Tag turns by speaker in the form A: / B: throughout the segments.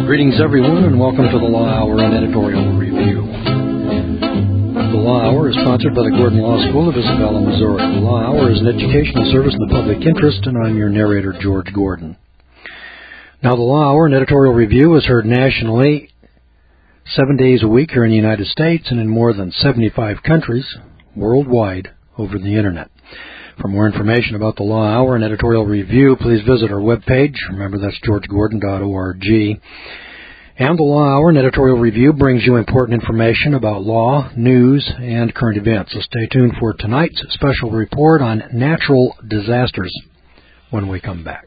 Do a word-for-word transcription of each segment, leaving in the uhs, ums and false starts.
A: Greetings, everyone, and welcome to the Law Hour and Editorial Review. The Law Hour is sponsored by the Gordon Law School of Isabella, Missouri. The Law Hour is an educational service in the public interest, and I'm your narrator, George Gordon. Now, the Law Hour and Editorial Review is heard nationally seven days a week here in the United States and in more than seventy-five countries worldwide over the Internet. For more information about the Law Hour and Editorial Review, please visit our webpage. Remember, that's george gordon dot org. And the Law Hour and Editorial Review brings you important information about law, news, and current events. So stay tuned for tonight's special report on natural disasters when we come back.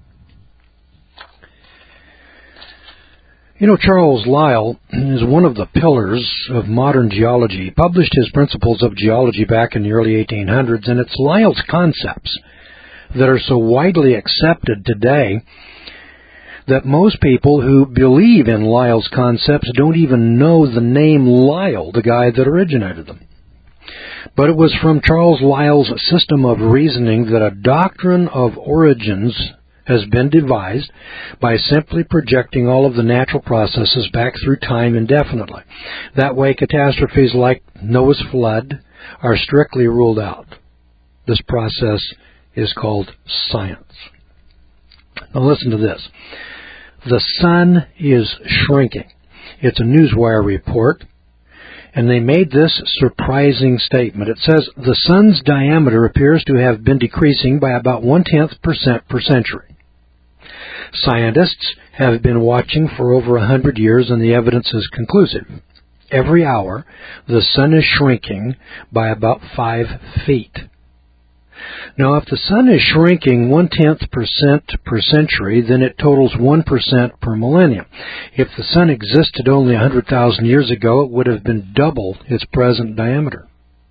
A: You know, Charles Lyell is one of the pillars of modern geology. He published his Principles of Geology back in the early eighteen hundreds, and it's Lyell's concepts that are so widely accepted today that most people who believe in Lyell's concepts don't even know the name Lyell, the guy that originated them. But it was from Charles Lyell's system of reasoning that a doctrine of origins has been devised by simply projecting all of the natural processes back through time indefinitely. That way, catastrophes like Noah's flood are strictly ruled out. This process is called science. Now listen to this. The sun is shrinking. It's a Newswire report, and they made this surprising statement. It says, the sun's diameter appears to have been decreasing by about one-tenth percent per century. Scientists have been watching for over a hundred years, and the evidence is conclusive. Every hour, the sun is shrinking by about five feet. Now, if the sun is shrinking one-tenth percent per century, then it totals one percent per millennium. If the sun existed only one hundred thousand years ago, it would have been double its present diameter.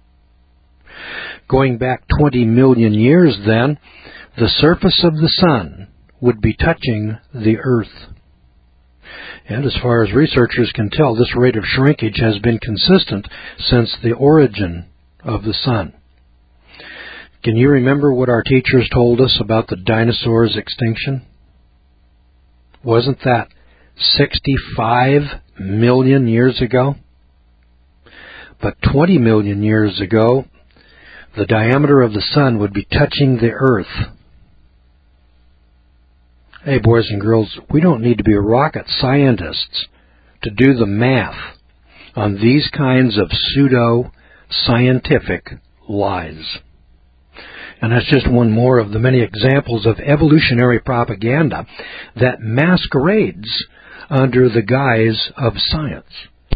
A: Going back twenty million years, then, the surface of the sun would be touching the earth. And as far as researchers can tell, this rate of shrinkage has been consistent since the origin of the sun. Can you remember what our teachers told us about the dinosaurs' extinction? Wasn't that sixty-five million years ago? But twenty million years ago, the diameter of the sun would be touching the earth. Hey, boys and girls, we don't need to be rocket scientists to do the math on these kinds of pseudo-scientific lies. And that's just one more of the many examples of evolutionary propaganda that masquerades under the guise of science.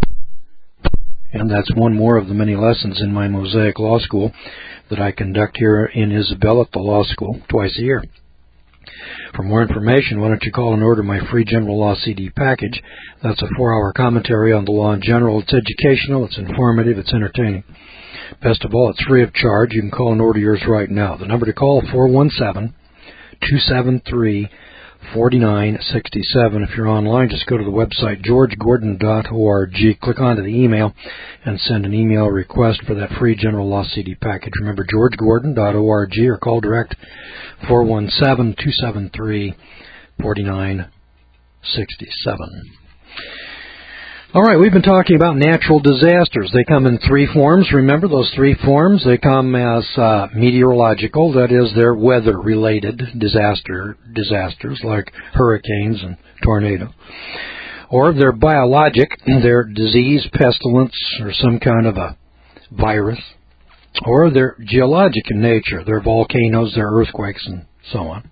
A: And that's one more of the many lessons in my Mosaic Law School that I conduct here in Isabella at the law school twice a year. For more information, why don't you call and order my free General Law C D package. That's a four-hour commentary on the law in general. It's educational, it's informative, it's entertaining. Best of all, it's free of charge. You can call and order yours right now. The number to call, four one seven, two seven three, four nine six seven. If you're online, just go to the website, george gordon dot org. Click onto the email and send an email request for that free General Law C D package. Remember, george gordon dot org, or call direct four one seven, two seven three, four nine six seven. All right, we've been talking about natural disasters. They come in three forms. Remember those three forms? They come as uh, meteorological, that is, they're weather-related disaster disasters like hurricanes and tornado. Or they're biologic, they're disease, pestilence, or some kind of a virus. Or they're geologic in nature. They're volcanoes, they're earthquakes, and so on.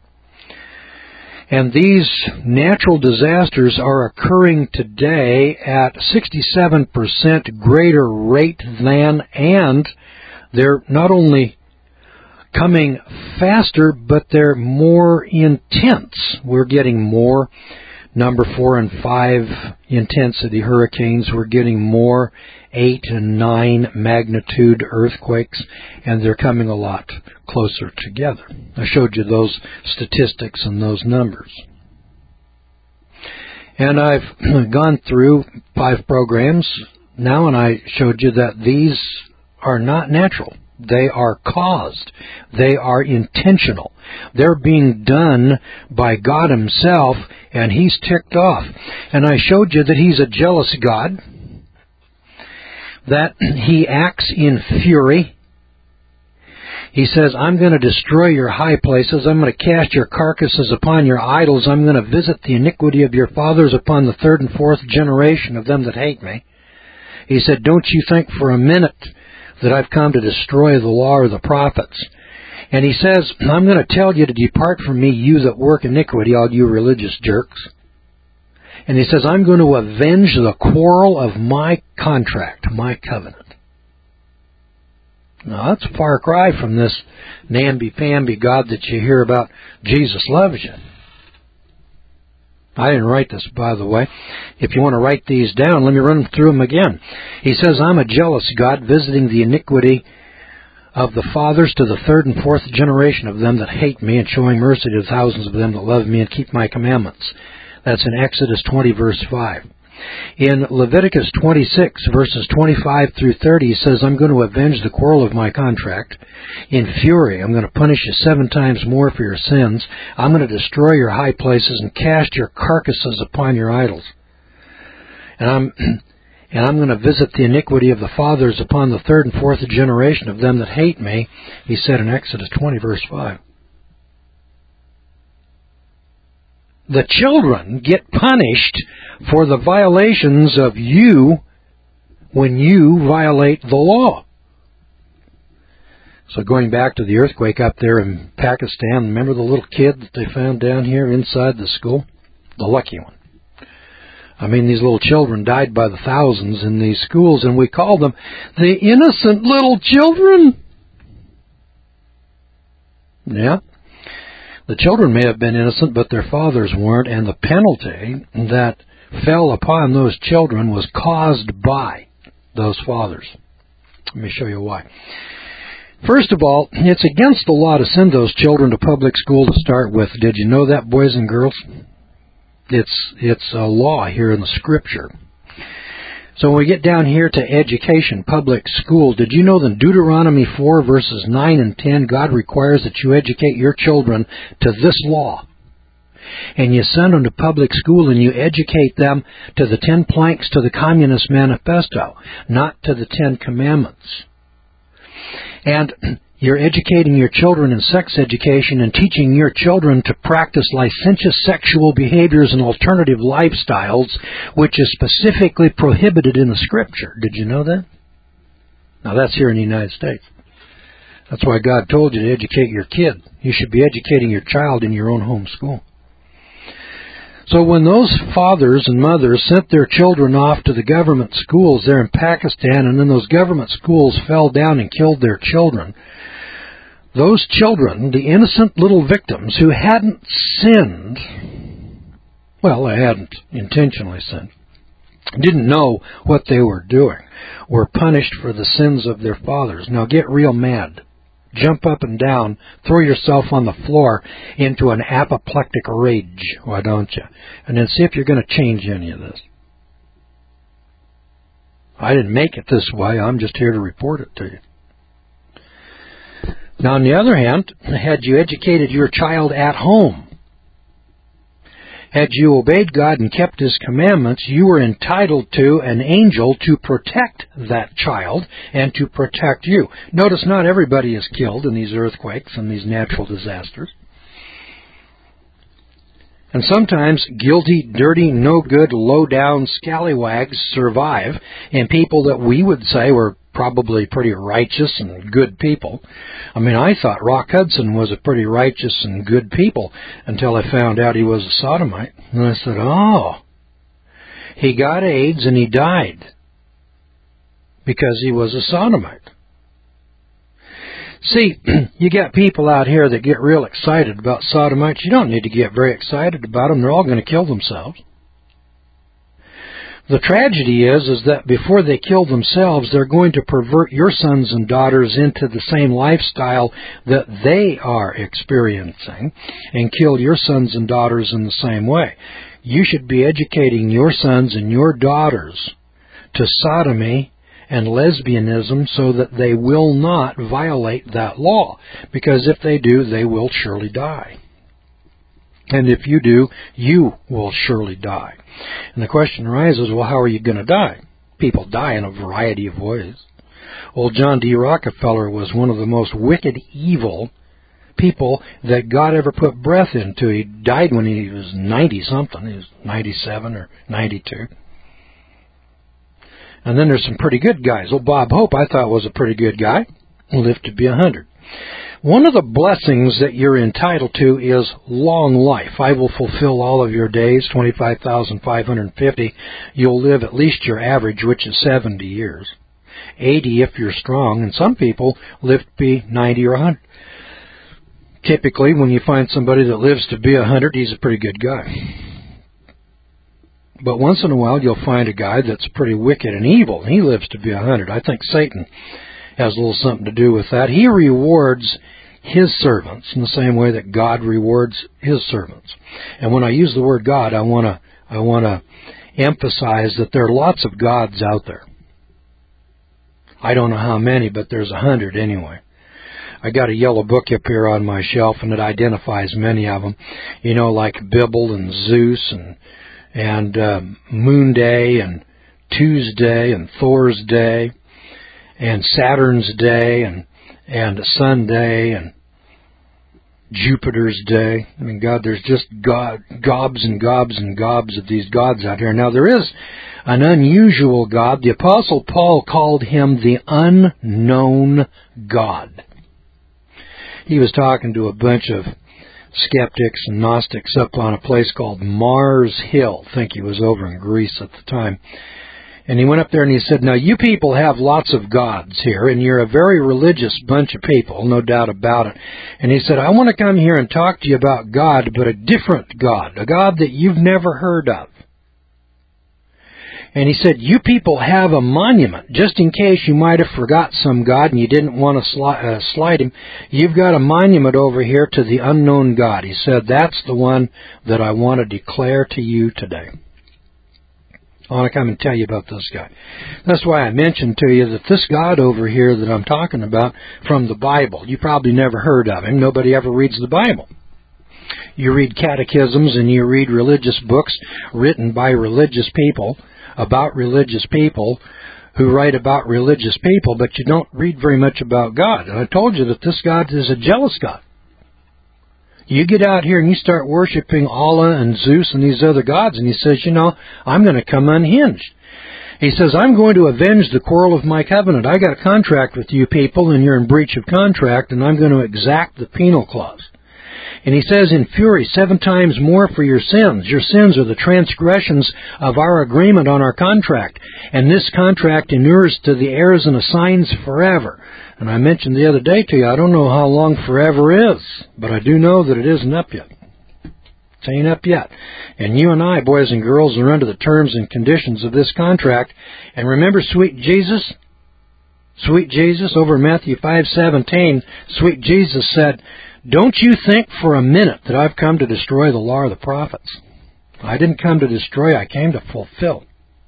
A: And these natural disasters are occurring today at sixty-seven percent greater rate than, and they're not only coming faster, but they're more intense. We're getting more number four and five intensity hurricanes. We're getting more eight and nine magnitude earthquakes, and they're coming a lot closer together. I showed you those statistics and those numbers. And I've gone through five programs now, and I showed you that these are not natural. They are caused. They are intentional. They're being done by God Himself, and He's ticked off. And I showed you that He's a jealous God, that He acts in fury. He says, I'm going to destroy your high places. I'm going to cast your carcasses upon your idols. I'm going to visit the iniquity of your fathers upon the third and fourth generation of them that hate me. He said, don't you think for a minute that I've come to destroy the law or the prophets. And He says, I'm going to tell you to depart from me, you that work iniquity, all you religious jerks. And He says, I'm going to avenge the quarrel of my contract, my covenant. Now, that's a far cry from this namby-pamby God that you hear about, Jesus loves you. I didn't write this, by the way. If you want to write these down, let me run through them again. He says, I'm a jealous God, visiting the iniquity of the fathers to the third and fourth generation of them that hate me, and showing mercy to thousands of them that love me and keep my commandments. That's in Exodus twenty, verse five. In Leviticus twenty-six, verses twenty-five through thirty, He says, I'm going to avenge the quarrel of my contract. In fury, I'm going to punish you seven times more for your sins. I'm going to destroy your high places and cast your carcasses upon your idols. And I'm, and I'm going to visit the iniquity of the fathers upon the third and fourth generation of them that hate me, He said in Exodus twenty, verse five. The children get punished for the violations of you when you violate the law. So going back to the earthquake up there in Pakistan, remember the little kid that they found down here inside the school? The lucky one. I mean, these little children died by the thousands in these schools, and we call them the innocent little children. Yeah. The children may have been innocent, but their fathers weren't, and the penalty that fell upon those children was caused by those fathers. Let me show you why. First of all, it's against the law to send those children to public school to start with. Did you know that, boys and girls? It's it's a law here in the Scripture. So when we get down here to education, public school, did you know that in Deuteronomy four, verses nine and ten, God requires that you educate your children to this law? And you send them to public school and you educate them to the ten planks to the Communist Manifesto, not to the Ten Commandments. And you're educating your children in sex education and teaching your children to practice licentious sexual behaviors and alternative lifestyles, which is specifically prohibited in the Scripture. Did you know that? Now, that's here in the United States. That's why God told you to educate your kid. You should be educating your child in your own home school. So when those fathers and mothers sent their children off to the government schools there in Pakistan, and then those government schools fell down and killed their children, those children, the innocent little victims who hadn't sinned, well, they hadn't intentionally sinned, didn't know what they were doing, were punished for the sins of their fathers. Now get real mad. Jump up and down, throw yourself on the floor into an apoplectic rage, why don't you? And then see if you're going to change any of this. I didn't make it this way, I'm just here to report it to you. Now, on the other hand, had you educated your child at home, had you obeyed God and kept His commandments, you were entitled to an angel to protect that child and to protect you. Notice not everybody is killed in these earthquakes and these natural disasters. And sometimes guilty, dirty, no-good, low-down scallywags survive, and people that we would say were probably pretty righteous and good people. I mean, I thought Rock Hudson was a pretty righteous and good people until I found out he was a sodomite. And I said, oh, he got AIDS and he died because he was a sodomite. See, you got people out here that get real excited about sodomites. You don't need to get very excited about them. They're all going to kill themselves. The tragedy is, is that before they kill themselves, they're going to pervert your sons and daughters into the same lifestyle that they are experiencing and kill your sons and daughters in the same way. You should be educating your sons and your daughters to sodomy and lesbianism so that they will not violate that law, because if they do, they will surely die. And if you do, you will surely die. And the question arises, well, how are you going to die? People die in a variety of ways. Old John D. Rockefeller was one of the most wicked, evil people that God ever put breath into. He died when he was ninety-something. He was ninety-seven or ninety-two. And then there's some pretty good guys. Well, Bob Hope, I thought, was a pretty good guy. He lived to be a hundred. One of the blessings that you're entitled to is long life. I will fulfill all of your days, twenty-five thousand five hundred fifty. You'll live at least your average, which is seventy years. eighty if you're strong, and some people live to be ninety or one hundred. Typically, when you find somebody that lives to be one hundred, he's a pretty good guy. But once in a while, you'll find a guy that's pretty wicked and evil, and he lives to be one hundred. I think Satan has a little something to do with that. He rewards his servants in the same way that God rewards his servants. And when I use the word God, I want to I want to emphasize that there are lots of gods out there. I don't know how many, but there's a hundred anyway. I got a yellow book up here on my shelf, and it identifies many of them. You know, like Bibble and Zeus and and uh, Moon Day and Tuesday and Thor's Day and Saturn's Day and and Sunday and Jupiter's Day. I mean, God, there's just God, gobs and gobs and gobs of these gods out here. Now, there is an unusual God. The Apostle Paul called him the unknown God. He was talking to a bunch of skeptics and Gnostics up on a place called Mars Hill. I think he was over in Greece at the time. And he went up there and he said, now you people have lots of gods here, and you're a very religious bunch of people, no doubt about it. And he said, I want to come here and talk to you about God, but a different God, a God that you've never heard of. And he said, you people have a monument, just in case you might have forgot some God and you didn't want to sli- uh, slight him. You've got a monument over here to the unknown God. He said, that's the one that I want to declare to you today. I want to come and tell you about this guy. That's why I mentioned to you that this God over here that I'm talking about from the Bible, you probably never heard of him. Nobody ever reads the Bible. You read catechisms and you read religious books written by religious people about religious people who write about religious people, but you don't read very much about God. And I told you that this God is a jealous God. You get out here and you start worshiping Allah and Zeus and these other gods, and he says, you know, I'm going to come unhinged. He says, I'm going to avenge the quarrel of my covenant. I got a contract with you people, and you're in breach of contract, and I'm going to exact the penal clause. And he says, in fury, seven times more for your sins. Your sins are the transgressions of our agreement on our contract. And this contract inures to the heirs and assigns forever. And I mentioned the other day to you, I don't know how long forever is, but I do know that it isn't up yet. It ain't up yet. And you and I, boys and girls, are under the terms and conditions of this contract. And remember sweet Jesus? Sweet Jesus, over in Matthew five seventeen, sweet Jesus said, don't you think for a minute that I've come to destroy the law of the prophets. I didn't come to destroy, I came to fulfill.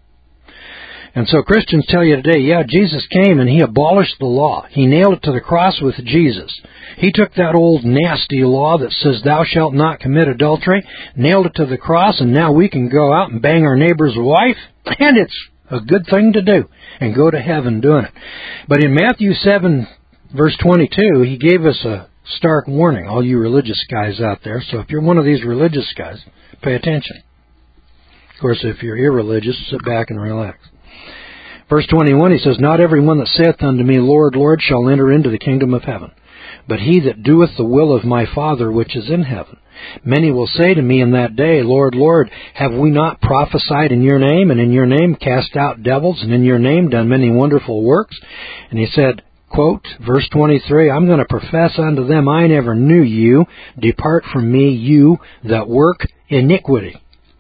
A: And so Christians tell you today, yeah, Jesus came and he abolished the law. He nailed it to the cross with Jesus. He took that old nasty law that says thou shalt not commit adultery, nailed it to the cross, and now we can go out and bang our neighbor's wife, and it's a good thing to do, and go to heaven doing it. But in Matthew seven, verse twenty-two, he gave us a stark warning, all you religious guys out there. So if you're one of these religious guys, pay attention. Of course, if you're irreligious, sit back and relax. Verse twenty-one, he says, not every one that saith unto me, Lord, Lord, shall enter into the kingdom of heaven, but he that doeth the will of my Father which is in heaven. Many will say to me in that day, Lord, Lord, have we not prophesied in your name, and in your name cast out devils, and in your name done many wonderful works? And he said, quote, verse twenty-three, I'm going to profess unto them, I never knew you. Depart from me, you that work iniquity.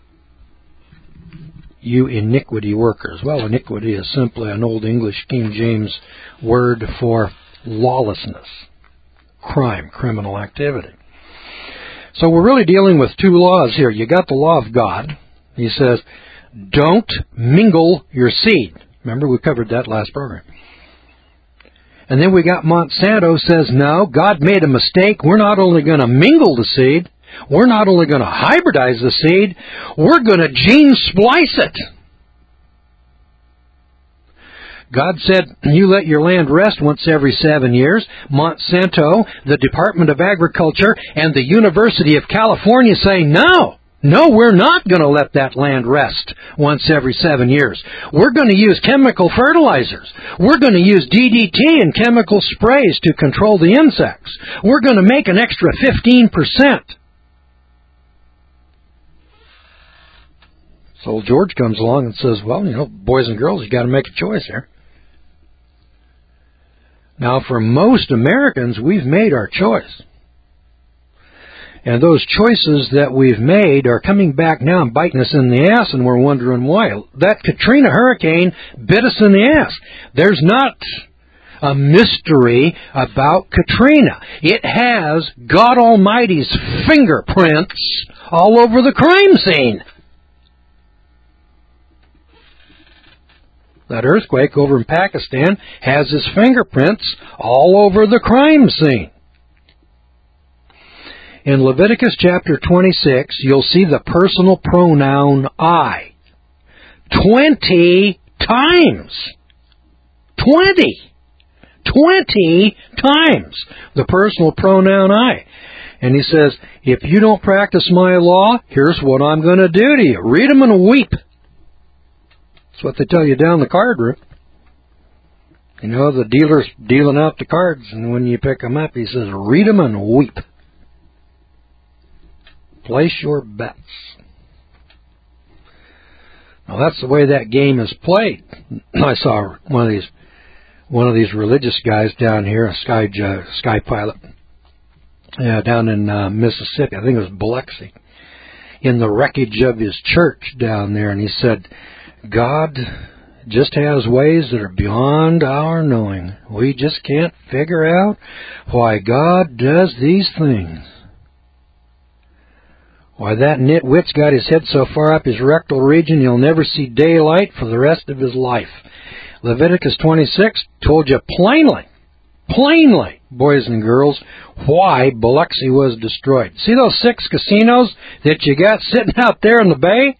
A: You iniquity workers. Well, iniquity is simply an old English King James word for lawlessness, crime, criminal activity. So we're really dealing with two laws here. You got the law of God. He says, don't mingle your seed. Remember, we covered that last program. And then we got Monsanto says, no, God made a mistake. We're not only going to mingle the seed, we're not only going to hybridize the seed, we're going to gene splice it. God said, you let your land rest once every seven years. Monsanto, the Department of Agriculture, and the University of California say, no. No, we're not going to let that land rest once every seven years. We're going to use chemical fertilizers. We're going to use D D T and chemical sprays to control the insects. We're going to make an extra fifteen percent. So old George comes along and says, well, you know, boys and girls, you got to make a choice here. Now, for most Americans, we've made our choice. And those choices that we've made are coming back now and biting us in the ass, and we're wondering why. That Katrina hurricane bit us in the ass. There's not a mystery about Katrina. It has God Almighty's fingerprints all over the crime scene. That earthquake over in Pakistan has his fingerprints all over the crime scene. In Leviticus chapter twenty-six, you'll see the personal pronoun I. Twenty times. Twenty. Twenty times the personal pronoun I. And he says, if you don't practice my law, here's what I'm going to do to you. Read them and weep. That's what they tell you down the card room. You know, the dealer's dealing out the cards, and when you pick them up, he says, read them and weep. Place your bets. Now that's the way that game is played. I saw one of these one of these religious guys down here, a sky uh, sky pilot, yeah, down in uh, Mississippi. I think it was Biloxi, in the wreckage of his church down there, and he said, God just has ways that are beyond our knowing. We just can't figure out why God does these things. Why, that nitwit's got his head so far up his rectal region he'll never see daylight for the rest of his life. Leviticus twenty-six told you plainly, plainly, boys and girls, why Biloxi was destroyed. See those six casinos that you got sitting out there in the bay?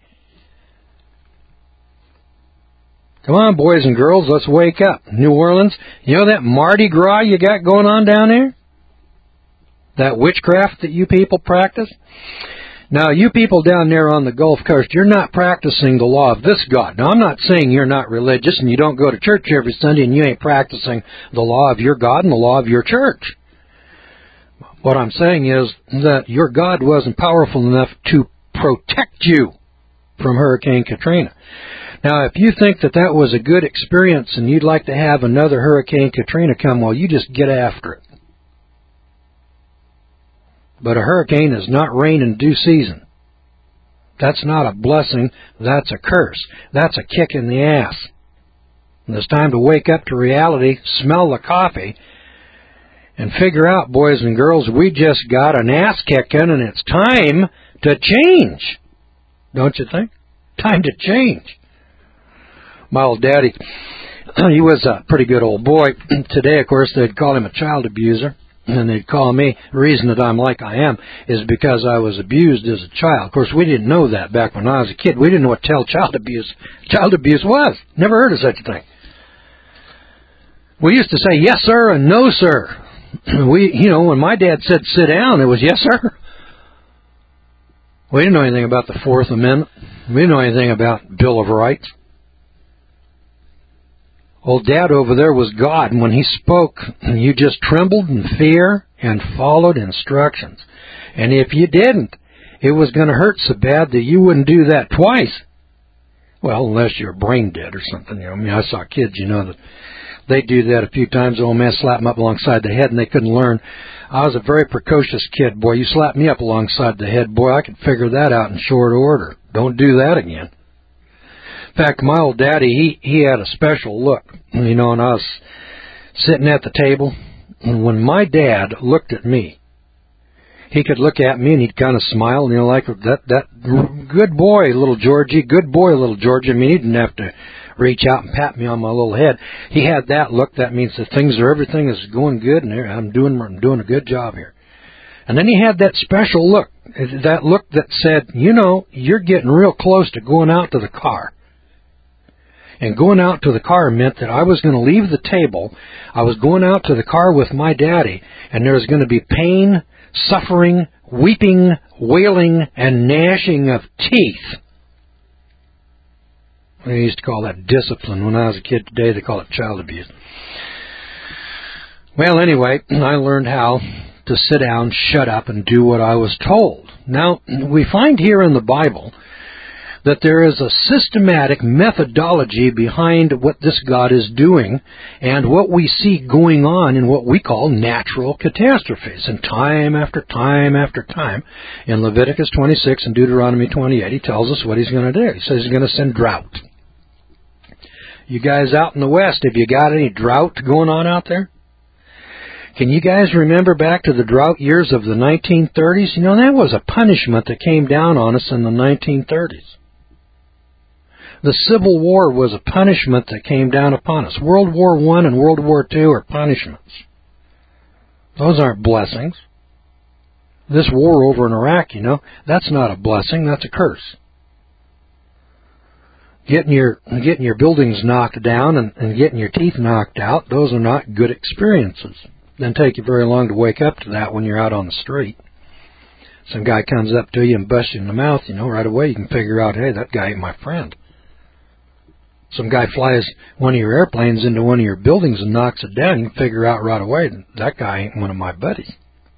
A: Come on, boys and girls, let's wake up. New Orleans, you know that Mardi Gras you got going on down there? That witchcraft that you people practice? Now, you people down there on the Gulf Coast, you're not practicing the law of this God. Now, I'm not saying you're not religious and you don't go to church every Sunday and you ain't practicing the law of your God and the law of your church. What I'm saying is that your God wasn't powerful enough to protect you from Hurricane Katrina. Now, if you think that that was a good experience and you'd like to have another Hurricane Katrina come, well, you just get after it. But a hurricane is not rain in due season. That's not a blessing. That's a curse. That's a kick in the ass. And it's time to wake up to reality, smell the coffee, and figure out, boys and girls, we just got an ass kicking, and it's time to change. Don't you think? Time to change. My old daddy, he was a pretty good old boy. Today, of course, they'd call him a child abuser. And they'd call me, the reason that I'm like I am is because I was abused as a child. Of course, we didn't know that back when I was a kid. We didn't know what tell child abuse child abuse was. Never heard of such a thing. We used to say yes, sir, and no, sir. We, you know, when my dad said sit down, it was yes, sir. We didn't know anything about the Fourth Amendment. We didn't know anything about Bill of Rights. Old Dad over there was God, and when he spoke, you just trembled in fear and followed instructions. And if you didn't, it was going to hurt so bad that you wouldn't do that twice. Well, unless you're brain dead or something. You know, I mean, I saw kids, you know, that they do that a few times. The old man slapped them up alongside the head, and they couldn't learn. I was a very precocious kid. Boy, you slapped me up alongside the head. Boy, I could figure that out in short order. Don't do that again. In fact, my old daddy, he, he had a special look, you know, and I was sitting at the table, and when my dad looked at me, he could look at me and he'd kind of smile, you know, like that, that good boy, little Georgie, good boy, little Georgie. I mean, he didn't have to reach out and pat me on my little head. He had that look. That means that things are, everything is going good, and I'm doing, I'm doing a good job here. And then he had that special look, that look that said, you know, you're getting real close to going out to the car. And going out to the car meant that I was going to leave the table. I was going out to the car with my daddy, and there was going to be pain, suffering, weeping, wailing, and gnashing of teeth. They used to call that discipline. When I was a kid today, they call it child abuse. Well, anyway, I learned how to sit down, shut up, and do what I was told. Now, we find here in the Bible that there is a systematic methodology behind what this God is doing and what we see going on in what we call natural catastrophes. And time after time after time, in Leviticus twenty-six and Deuteronomy twenty-eight, he tells us what he's going to do. He says he's going to send drought. You guys out in the West, have you got any drought going on out there? Can you guys remember back to the drought years of the nineteen thirties? You know, that was a punishment that came down on us in the nineteen thirties. The Civil War was a punishment that came down upon us. World War One and World War Two are punishments. Those aren't blessings. This war over in Iraq, you know, that's not a blessing, that's a curse. Getting your getting your buildings knocked down and, and getting your teeth knocked out, those are not good experiences. Doesn't take you very long to wake up to that when you're out on the street. Some guy comes up to you and busts you in the mouth, you know, right away you can figure out, hey, that guy ain't my friend. Some guy flies one of your airplanes into one of your buildings and knocks it down, you can figure out right away that guy ain't one of my buddies.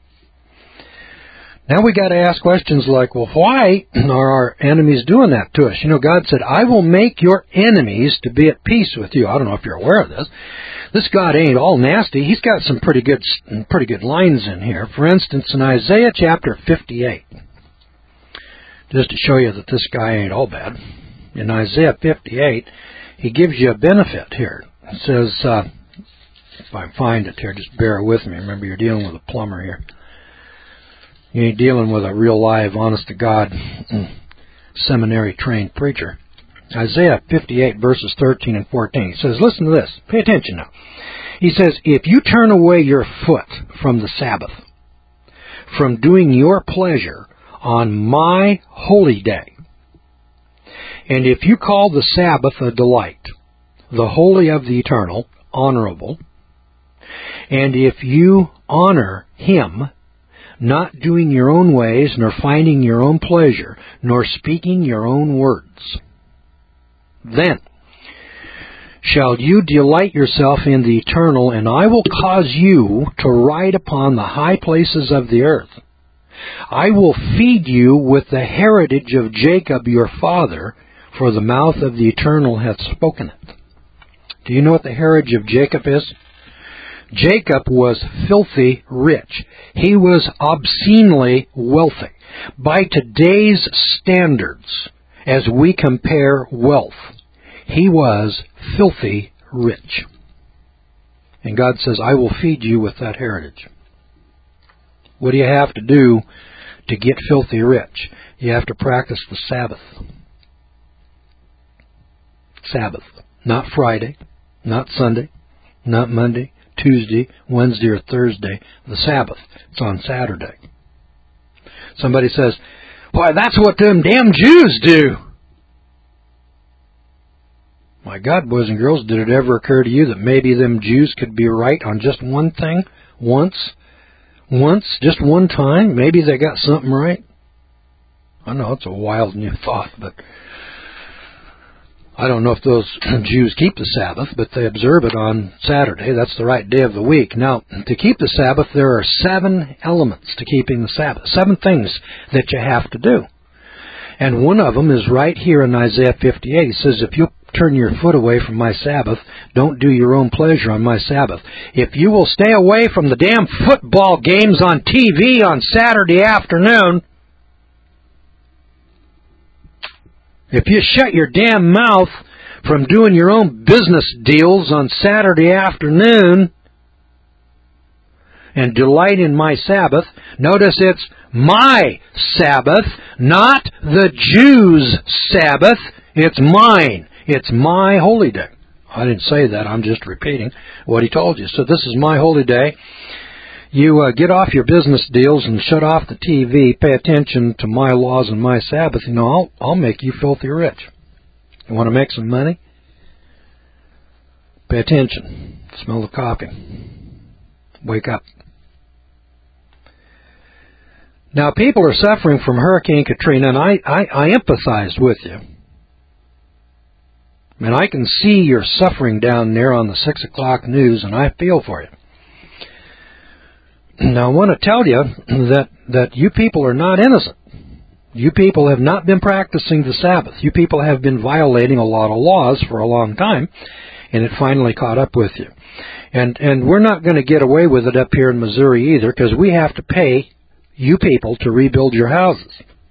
A: Now we got to ask questions like, well, why are our enemies doing that to us? You know, God said, I will make your enemies to be at peace with you. I don't know if you're aware of this. This God ain't all nasty. He's got some pretty good, pretty good lines in here. For instance, in Isaiah chapter fifty-eight, just to show you that this guy ain't all bad. In Isaiah fifty-eight, he gives you a benefit here. It says, uh, if I find it here, just bear with me. Remember, you're dealing with a plumber here. You ain't dealing with a real live, honest-to-God, seminary-trained preacher. Isaiah fifty-eight, verses thirteen and fourteen. He says, listen to this. Pay attention now. He says, if you turn away your foot from the Sabbath, from doing your pleasure on my holy day, and if you call the Sabbath a delight, the holy of the eternal, honorable, and if you honor him, not doing your own ways, nor finding your own pleasure, nor speaking your own words, then shall you delight yourself in the eternal, and I will cause you to ride upon the high places of the earth. I will feed you with the heritage of Jacob your father, for the mouth of the eternal hath spoken it. Do you know what the heritage of Jacob is? Jacob was filthy rich. He was obscenely wealthy. By today's standards, as we compare wealth, he was filthy rich. And God says, I will feed you with that heritage. What do you have to do to get filthy rich? You have to practice the Sabbath. Sabbath. Not Friday, not Sunday, not Monday, Tuesday, Wednesday, or Thursday. The Sabbath. It's on Saturday. Somebody says, why, that's what them damn Jews do. My God, boys and girls, did it ever occur to you that maybe them Jews could be right on just one thing? Once? Once? Just one time? Maybe they got something right? I know it's a wild new thought, but I don't know if those Jews keep the Sabbath, but they observe it on Saturday. That's the right day of the week. Now, to keep the Sabbath, there are seven elements to keeping the Sabbath. Seven things that you have to do. And one of them is right here in Isaiah fifty-eight. It says, if you turn your foot away from my Sabbath, don't do your own pleasure on my Sabbath. If you will stay away from the damn football games on T V on Saturday afternoon, if you shut your damn mouth from doing your own business deals on Saturday afternoon and delight in my Sabbath, notice it's my Sabbath, not the Jews' Sabbath. It's mine. It's my holy day. I didn't say that. I'm just repeating what he told you. So this is my holy day. You uh, get off your business deals and shut off the T V. Pay attention to my laws and my Sabbath. You know, I'll, I'll make you filthy rich. You want to make some money? Pay attention. Smell the coffee. Wake up. Now, people are suffering from Hurricane Katrina, and I, I, I empathize with you. And I can see your suffering down there on the six o'clock news, and I feel for you. Now, I want to tell you that, that you people are not innocent. You people have not been practicing the Sabbath. You people have been violating a lot of laws for a long time, and it finally caught up with you. And, and we're not going to get away with it up here in Missouri either, because we have to pay you people to rebuild your houses.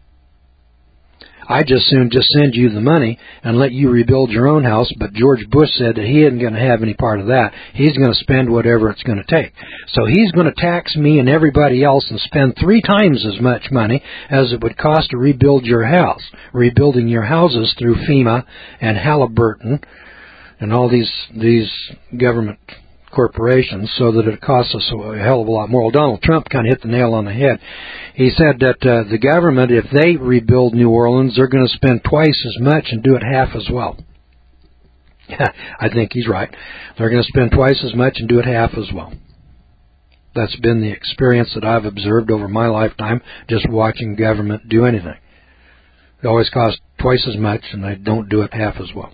A: I just soon just send you the money and let you rebuild your own house, but George Bush said that he isn't going to have any part of that. He's going to spend whatever it's going to take. So he's going to tax me and everybody else and spend three times as much money as it would cost to rebuild your house, rebuilding your houses through FEMA and Halliburton and all these these government corporations, so that it costs us a hell of a lot more. Well, Donald Trump kind of hit the nail on the head. He said that uh, the government, if they rebuild New Orleans, they're going to spend twice as much and do it half as well. I think he's right. They're going to spend twice as much and do it half as well. That's been the experience that I've observed over my lifetime, just watching government do anything. It always costs twice as much, and they don't do it half as well.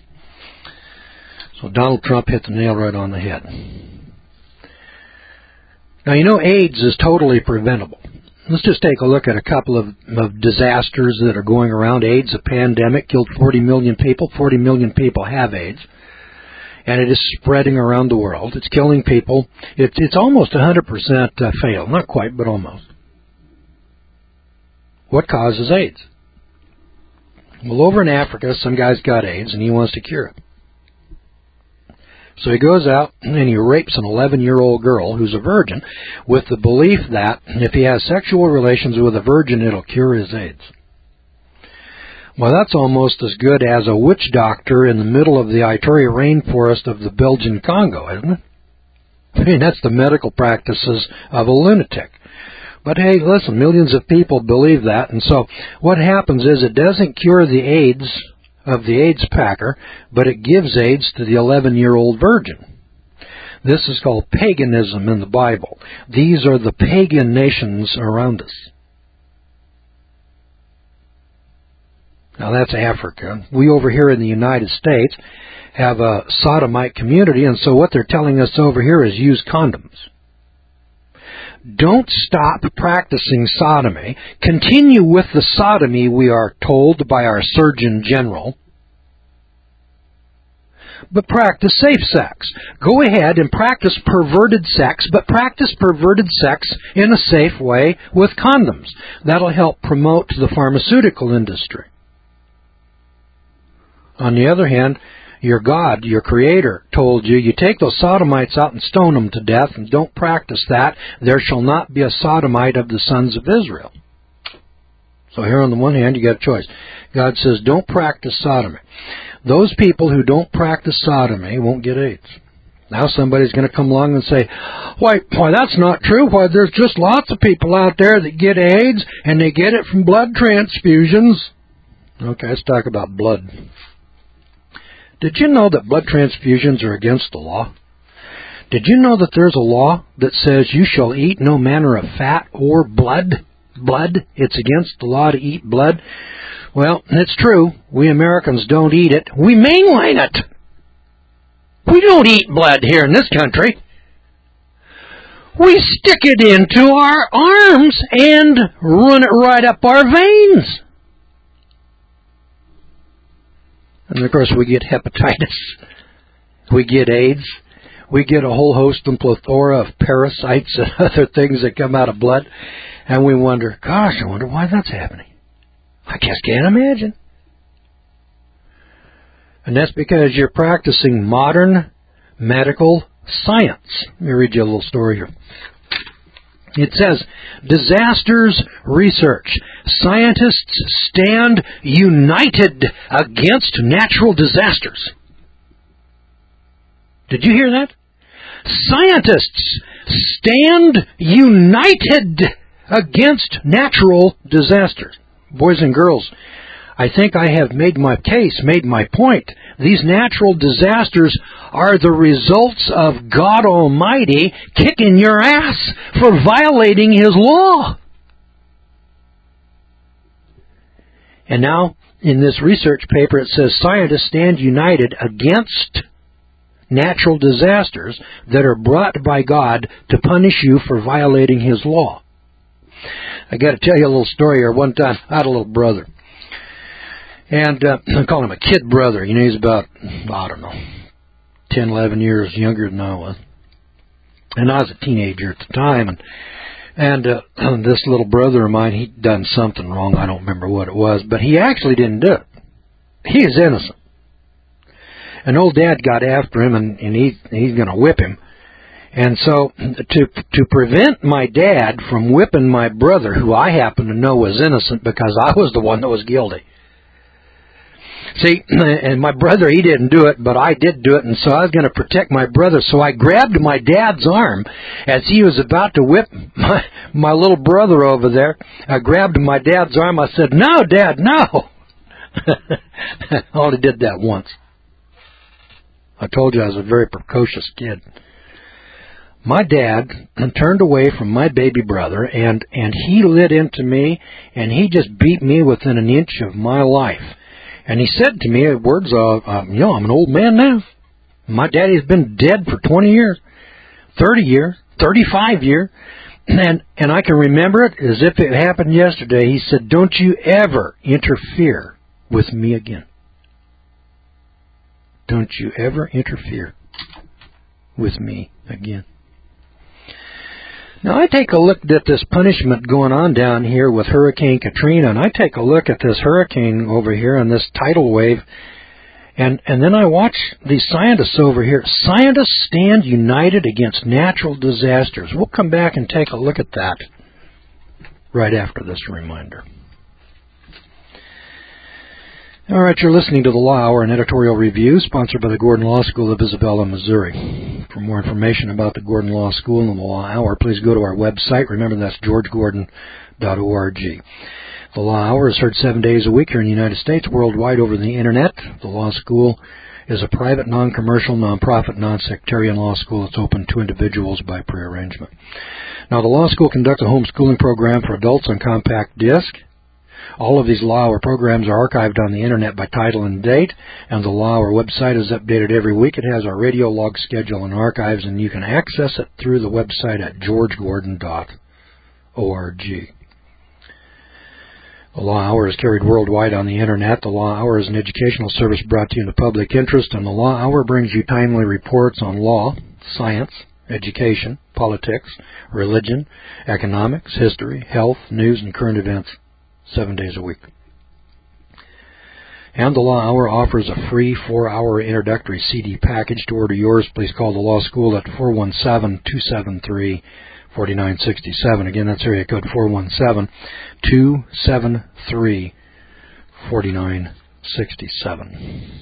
A: So Donald Trump hit the nail right on the head. Now, you know, AIDS is totally preventable. Let's just take a look at a couple of, of disasters that are going around. AIDS, a pandemic, killed forty million people. forty million people have AIDS. And it is spreading around the world. It's killing people. It's, it's almost one hundred percent uh, fail. Not quite, but almost. What causes AIDS? Well, over in Africa, some guy's got AIDS, and he wants to cure it. So he goes out and he rapes an eleven-year-old girl who's a virgin with the belief that if he has sexual relations with a virgin, it'll cure his AIDS. Well, that's almost as good as a witch doctor in the middle of the Ituri rainforest of the Belgian Congo, isn't it? I mean, that's the medical practices of a lunatic. But hey, listen, millions of people believe that, and so what happens is it doesn't cure the AIDS of the AIDS packer, but it gives AIDS to the eleven-year-old virgin. This is called paganism in the Bible. These are the pagan nations around us. Now that's Africa. We over here in the United States have a sodomite community, and so what they're telling us over here is use condoms. Don't stop practicing sodomy. Continue with the sodomy, we are told by our Surgeon General. But practice safe sex. Go ahead and practice perverted sex, but practice perverted sex in a safe way with condoms. That'll help promote the pharmaceutical industry. On the other hand, your God, your Creator, told you, you take those sodomites out and stone them to death, and don't practice that. There shall not be a sodomite of the sons of Israel. So here on the one hand, you got a choice. God says, don't practice sodomy. Those people who don't practice sodomy won't get AIDS. Now somebody's going to come along and say, why, why, that's not true. Why, there's just lots of people out there that get AIDS, and they get it from blood transfusions. Okay, let's talk about blood. Did you know that blood transfusions are against the law? Did you know that there's a law that says you shall eat no manner of fat or blood? Blood. It's against the law to eat blood. Well, it's true. We Americans don't eat it. We mainline it. We don't eat blood here in this country. We stick it into our arms and run it right up our veins. And, of course, we get hepatitis, we get AIDS, we get a whole host and plethora of parasites and other things that come out of blood, and we wonder, gosh, I wonder why that's happening. I just can't imagine. And that's because you're practicing modern medical science. Let me read you a little story here. It says, disasters research. Scientists stand united against natural disasters. Did you hear that? Scientists stand united against natural disasters. Boys and girls, I think I have made my case, made my point. These natural disasters are the results of God Almighty kicking your ass for violating His law. And now, in this research paper, it says scientists stand united against natural disasters that are brought by God to punish you for violating His law. I got to tell you a little story here. One time, I had a little brother. And uh, I call him a kid brother. You know, he's about, I don't know, ten, eleven years younger than I was. And I was a teenager at the time. And and uh, this little brother of mine, he'd done something wrong. I don't remember what it was. But he actually didn't do it. He is innocent. And old Dad got after him, and, and he, he's going to whip him. And so to to prevent my dad from whipping my brother, who I happen to know was innocent because I was the one that was guilty. See, and my brother, he didn't do it, but I did do it, and so I was going to protect my brother. So I grabbed my dad's arm as he was about to whip my, my little brother over there. I grabbed my dad's arm. I said, "No, Dad, no." I only did that once. I told you I was a very precocious kid. My dad turned away from my baby brother, and, and he lit into me, and he just beat me within an inch of my life. And he said to me words of, uh, you know, I'm an old man now. My daddy's been dead for twenty years, thirty years, thirty-five years. And, and I can remember it as if it happened yesterday. He said, "Don't you ever interfere with me again. Don't you ever interfere with me again." Now, I take a look at this punishment going on down here with Hurricane Katrina, and I take a look at this hurricane over here and this tidal wave, and, and then I watch these scientists over here. Scientists stand united against natural disasters. We'll come back and take a look at that right after this reminder. All right, you're listening to the Law Hour, an editorial review sponsored by the Gordon Law School of Isabella, Missouri. For more information about the Gordon Law School and the Law Hour, please go to our website. Remember, that's george gordon dot org. The Law Hour is heard seven days a week here in the United States, worldwide over the Internet. The Law School is a private, non-commercial, non-profit, non-sectarian law school that's open to individuals by prearrangement. Now, the Law School conducts a homeschooling program for adults on compact disc. All of these Law Hour programs are archived on the Internet by title and date, and the Law Hour website is updated every week. It has our radio log schedule and archives, and you can access it through the website at george gordon dot org. The Law Hour is carried worldwide on the Internet. The Law Hour is an educational service brought to you in the public interest, and the Law Hour brings you timely reports on law, science, education, politics, religion, economics, history, health, news, and current events. Seven days a week. And the Law Hour offers a free four-hour introductory C D package. To order yours, please call the Law School at four one seven, two seven three, four nine six seven. Again, that's area code four one seven, two seven three, four nine six seven.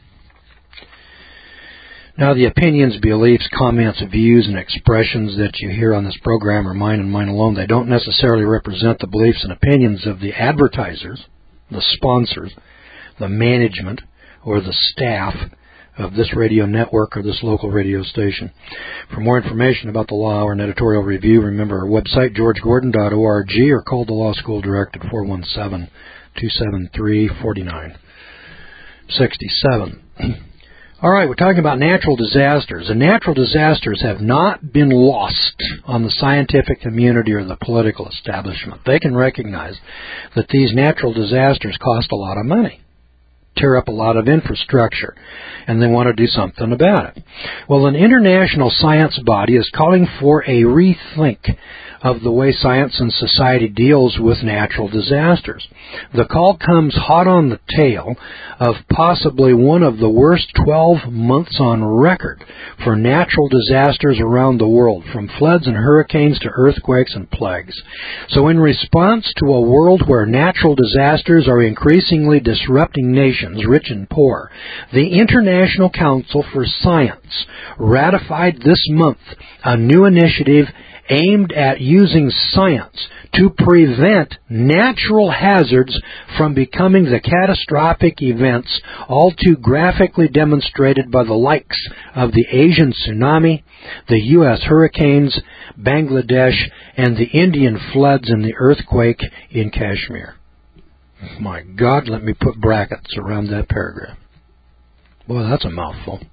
A: Now, the opinions, beliefs, comments, views, and expressions that you hear on this program are mine and mine alone. They don't necessarily represent the beliefs and opinions of the advertisers, the sponsors, the management, or the staff of this radio network or this local radio station. For more information about the Law Hour and editorial review, remember our website, george gordon dot org, or call the Law School direct at four one seven, two seven three, four nine six seven. All right, we're talking about natural disasters, and natural disasters have not been lost on the scientific community or the political establishment. They can recognize that these natural disasters cost a lot of money. tear up a lot of infrastructure, and they want to do something about it. Well, an international science body is calling for a rethink of the way science and society deals with natural disasters. The call comes hot on the tail of possibly one of the worst twelve months on record for natural disasters around the world, from floods and hurricanes to earthquakes and plagues. So in response to a world where natural disasters are increasingly disrupting nations, rich and poor, the International Council for Science ratified this month a new initiative aimed at using science to prevent natural hazards from becoming the catastrophic events all too graphically demonstrated by the likes of the Asian tsunami, the U S hurricanes, Bangladesh, and the Indian floods and the earthquake in Kashmir. My God, let me put brackets around that paragraph. Boy, that's a mouthful.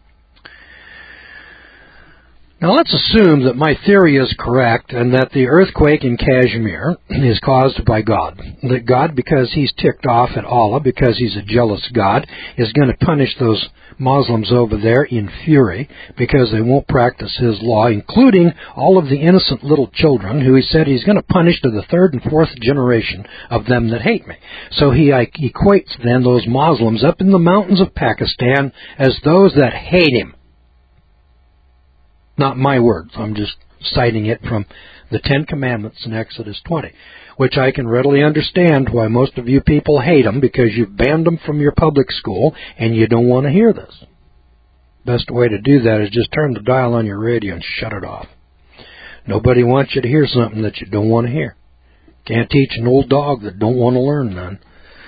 A: Now let's assume that my theory is correct and that the earthquake in Kashmir is caused by God. That God, because he's ticked off at Allah, because he's a jealous God, is going to punish those Muslims over there in fury because they won't practice his law, including all of the innocent little children who he said he's going to punish to the third and fourth generation of them that hate me. So he equates then those Muslims up in the mountains of Pakistan as those that hate him. Not my words. I'm just citing it from the Ten Commandments in Exodus twenty, which I can readily understand why most of you people hate them, because you've banned them from your public school and you don't want to hear this. Best way to do that is just turn the dial on your radio and shut it off. Nobody wants you to hear something that you don't want to hear. Can't teach an old dog that don't want to learn none.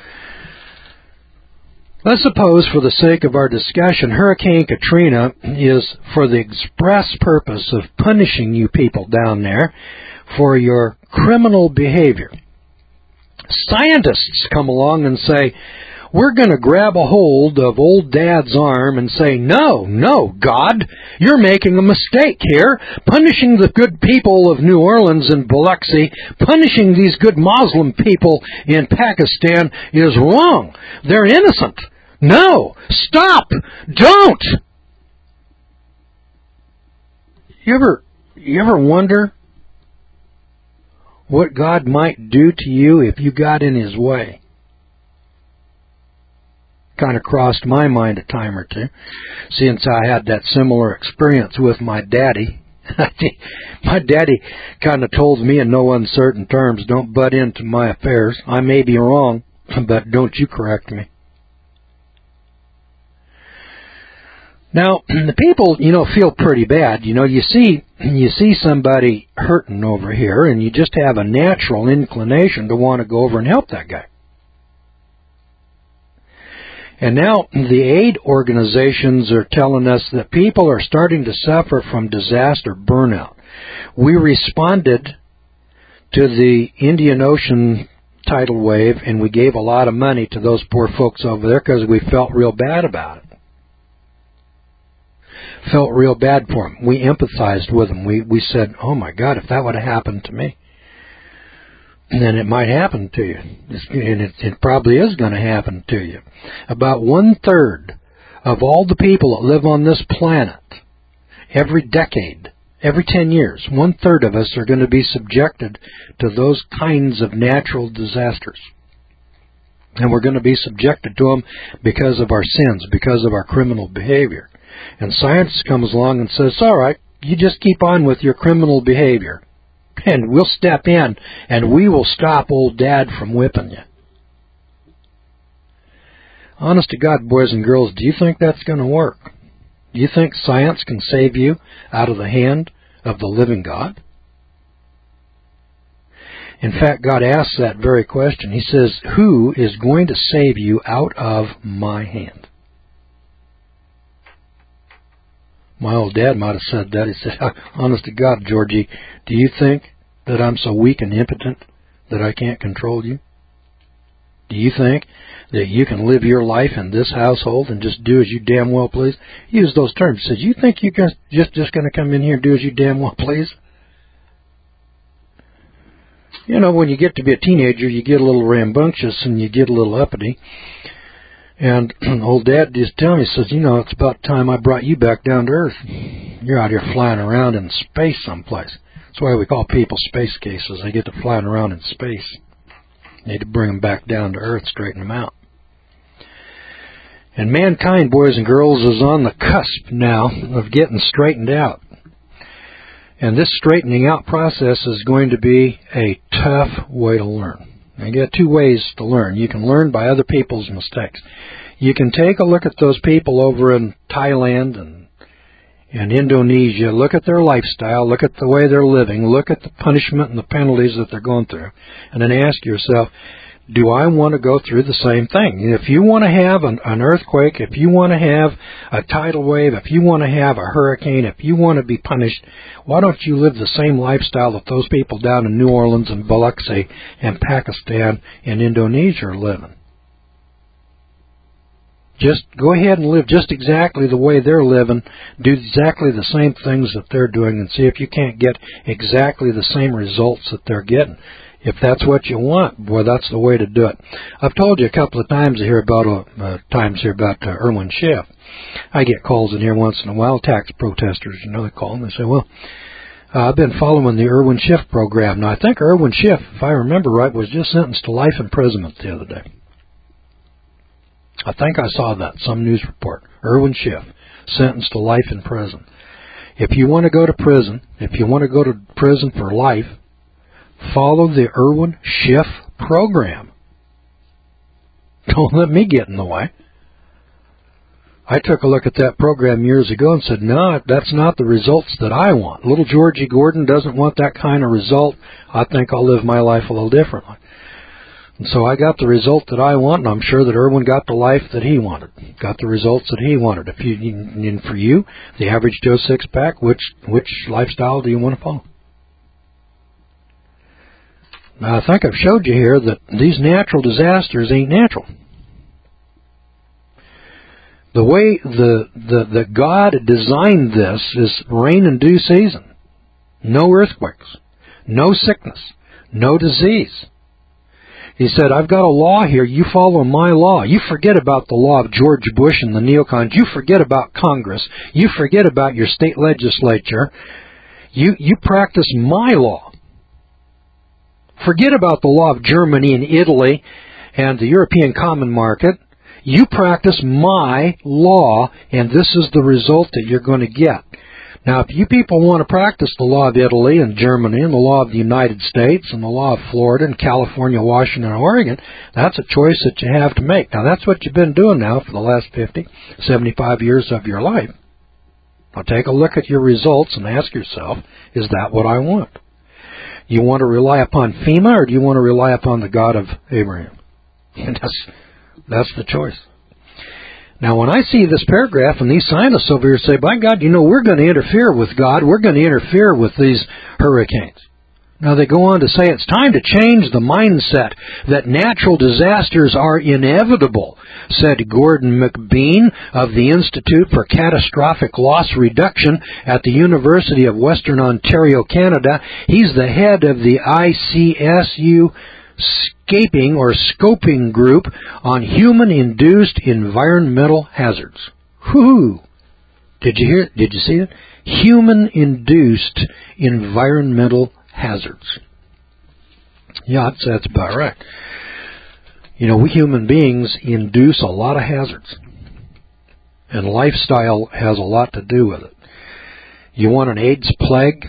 A: Let's suppose, for the sake of our discussion, Hurricane Katrina is for the express purpose of punishing you people down there for your criminal behavior. Scientists come along and say, we're going to grab a hold of old Dad's arm and say, no, no, God, you're making a mistake here. Punishing the good people of New Orleans and Biloxi, punishing these good Muslim people in Pakistan is wrong. They're innocent. No, stop, don't. You ever, you ever wonder what God might do to you if you got in his way? Kind of crossed my mind a time or two, since I had that similar experience with my daddy. My daddy kind of told me in no uncertain terms, don't butt into my affairs. I may be wrong, but don't you correct me. Now, the people, you know, feel pretty bad. You know, you see, you see somebody hurting over here, and you just have a natural inclination to want to go over and help that guy. And now the aid organizations are telling us that people are starting to suffer from disaster burnout. We responded to the Indian Ocean tidal wave, and we gave a lot of money to those poor folks over there because we felt real bad about it. Felt real bad for them. We empathized with them. We we said, oh my God, if that would have happened to me, then it might happen to you. It's, and it, it probably is going to happen to you. About one-third of all the people that live on this planet, every decade, every ten years, one-third of us are going to be subjected to those kinds of natural disasters. And we're going to be subjected to them because of our sins, because of our criminal behavior. And science comes along and says, all right, you just keep on with your criminal behavior, and we'll step in, and we will stop old Dad from whipping you. Honest to God, boys and girls, do you think that's going to work? Do you think science can save you out of the hand of the living God? In fact, God asks that very question. He says, who is going to save you out of my hand? My old dad might have said that. He said, honest to God, Georgie, do you think that I'm so weak and impotent that I can't control you? Do you think that you can live your life in this household and just do as you damn well please? He used those terms. He said, you think you're just, just, just going to come in here and do as you damn well please? You know, when you get to be a teenager, you get a little rambunctious and you get a little uppity. And old Dad just telling me, says, you know, it's about time I brought you back down to Earth. You're out here flying around in space someplace. That's why we call people space cases. They get to flying around in space. Need to bring them back down to Earth, straighten them out. And mankind, boys and girls, is on the cusp now of getting straightened out. And this straightening out process is going to be a tough way to learn. Now, you got two ways to learn. You can learn by other people's mistakes. You can take a look at those people over in Thailand and, and Indonesia, look at their lifestyle, look at the way they're living, look at the punishment and the penalties that they're going through, and then ask yourself, do I want to go through the same thing? If you want to have an, an earthquake, if you want to have a tidal wave, if you want to have a hurricane, if you want to be punished, why don't you live the same lifestyle that those people down in New Orleans and Biloxi and Pakistan and Indonesia are living? Just go ahead and live just exactly the way they're living. Do exactly the same things that they're doing and see if you can't get exactly the same results that they're getting. If that's what you want, boy, that's the way to do it. I've told you a couple of times here about uh, times here about uh, Irwin Schiff. I get calls in here once in a while, tax protesters, you know, they call and they say, well, uh, I've been following the Irwin Schiff program. Now, I think Irwin Schiff, if I remember right, was just sentenced to life imprisonment the other day. I think I saw that, some news report. Irwin Schiff, sentenced to life in prison. If you want to go to prison, if you want to go to prison for life, follow the Irwin Schiff program. Don't let me get in the way. I took a look at that program years ago and said, no, that's not the results that I want. Little Georgie Gordon doesn't want that kind of result. I think I'll live my life a little differently. And so I got the result that I want, and I'm sure that Irwin got the life that he wanted, got the results that he wanted. If you, and for you, the average Joe six-pack, which which lifestyle do you want to follow? Now, I think I've showed you here that these natural disasters ain't natural. The way the, the, the God designed this is rain and dew season. No earthquakes. No sickness. No disease. He said, I've got a law here. You follow my law. You forget about the law of George Bush and the neocons. You forget about Congress. You forget about your state legislature. You, you practice my law. Forget about the law of Germany and Italy and the European Common Market. You practice my law, and this is the result that you're going to get. Now, if you people want to practice the law of Italy and Germany and the law of the United States and the law of Florida and California, Washington, and Oregon, that's a choice that you have to make. Now, that's what you've been doing now for the last fifty, seventy-five years of your life. Now, take a look at your results and ask yourself, is that what I want? You want to rely upon FEMA, or do you want to rely upon the God of Abraham? And that's, that's the choice. Now, when I see this paragraph and these scientists over here say, by God, you know, we're going to interfere with God. We're going to interfere with these hurricanes. Now, they go on to say it's time to change the mindset that natural disasters are inevitable, said Gordon McBean of the Institute for Catastrophic Loss Reduction at the University of Western Ontario, Canada. He's the head of the I C S U Scaping or Scoping Group on Human-Induced Environmental Hazards. Whoo! Did you hear? Did you see it? Human-induced environmental hazards. Yeah, that's, that's about right. You know, we human beings induce a lot of hazards. And lifestyle has a lot to do with it. You want an AIDS plague?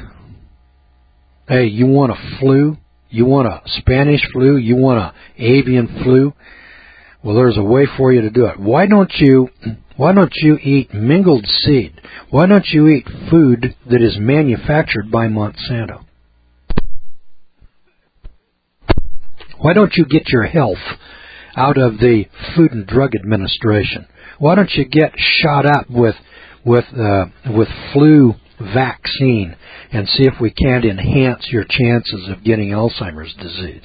A: Hey, you want a flu? You want a Spanish flu? You want a avian flu? Well, there's a way for you to do it. Why don't you, why don't you eat mingled seed? Why don't you eat food that is manufactured by Monsanto? Why don't you get your health out of the Food and Drug Administration? Why don't you get shot up with with uh, with flu vaccine and see if we can't enhance your chances of getting Alzheimer's disease?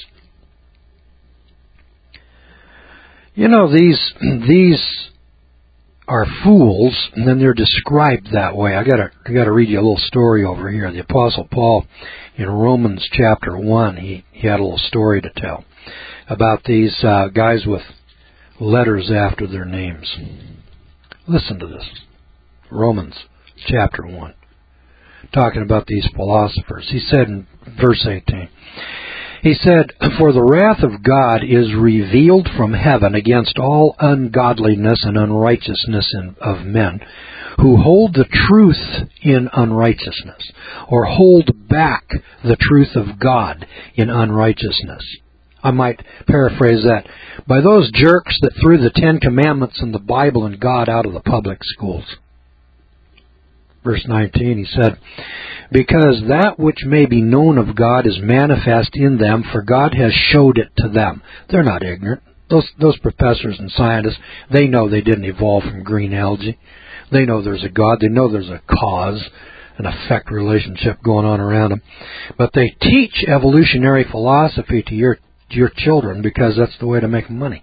A: You know, these these are fools, and then they're described that way. I gotta I gotta read you a little story over here. The Apostle Paul in Romans chapter one, he, he had a little story to tell about these uh, guys with letters after their names. Listen to this. Romans chapter one. Talking about these philosophers. He said in verse eighteen, he said, "For the wrath of God is revealed from heaven against all ungodliness and unrighteousness in, of men, who hold the truth in unrighteousness, or hold back the truth of God in unrighteousness." I might paraphrase that. By those jerks that threw the Ten Commandments and the Bible and God out of the public schools. Verse nineteen, he said, "Because that which may be known of God is manifest in them, for God has showed it to them." They're not ignorant. Those those professors and scientists, they know they didn't evolve from green algae. They know there's a God. They know there's a cause, an effect relationship going on around them. But they teach evolutionary philosophy to your your children because that's the way to make money.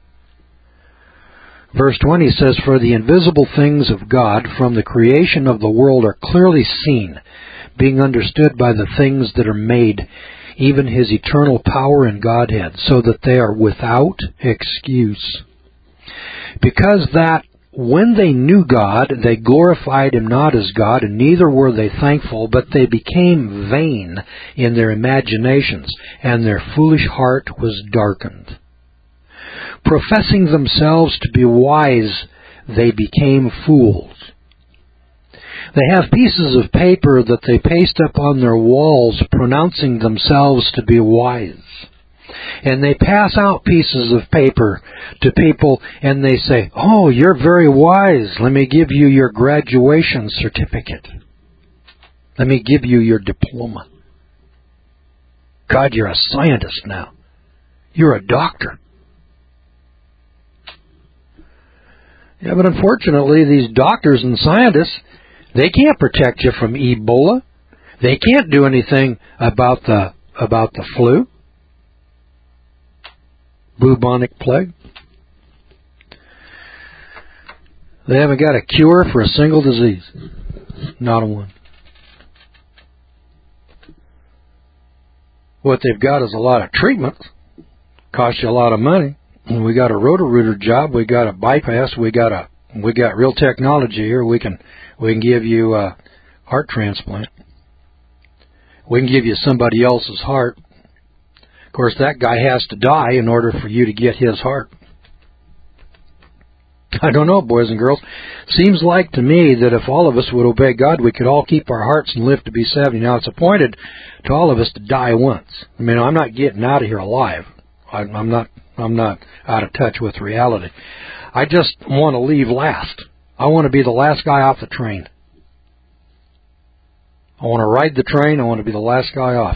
A: Verse twenty says, "For the invisible things of God from the creation of the world are clearly seen, being understood by the things that are made, even His eternal power and Godhead, so that they are without excuse. Because that when they knew God, they glorified Him not as God, and neither were they thankful, but they became vain in their imaginations, and their foolish heart was darkened. Professing themselves to be wise, they became fools. They have pieces of paper that they paste up on their walls, pronouncing themselves to be wise. And they pass out pieces of paper to people, and they say, 'Oh, you're very wise. Let me give you your graduation certificate. Let me give you your diploma. God, you're a scientist now. You're a doctor.'" Yeah, but unfortunately, these doctors and scientists, they can't protect you from Ebola. They can't do anything about the about the flu, bubonic plague. They haven't got a cure for a single disease. Not a one. What they've got is a lot of treatments. Cost you a lot of money. We got a Roto-Rooter job. We got a bypass. We got a we got real technology here. We can we can give you a heart transplant. We can give you somebody else's heart. Of course, that guy has to die in order for you to get his heart. I don't know, boys and girls. Seems like to me that if all of us would obey God, we could all keep our hearts and live to be seventy. Now, it's appointed to all of us to die once. I mean, I'm not getting out of here alive. I, I'm not. I'm not out of touch with reality. I just want to leave last. I want to be the last guy off the train. I want to ride the train. I want to be the last guy off.